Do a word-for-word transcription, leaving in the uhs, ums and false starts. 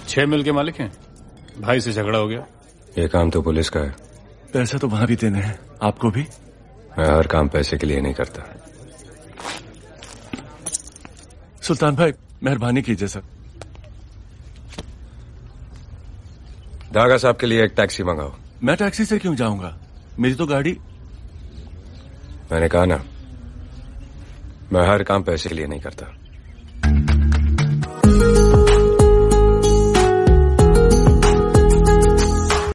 छह मिल के मालिक हैं, भाई से झगड़ा हो गया। ये काम तो पुलिस का है। पैसा तो वहां भी देने हैं, आपको भी। मैं हर काम पैसे के लिए नहीं करता। सुल्तान भाई मेहरबानी कीजिए सर। दागा साहब के लिए एक टैक्सी मंगाओ। मैं टैक्सी से क्यों जाऊंगा, मेरी तो गाड़ी। मैंने कहा ना, मैं हर काम पैसे के लिए नहीं करता।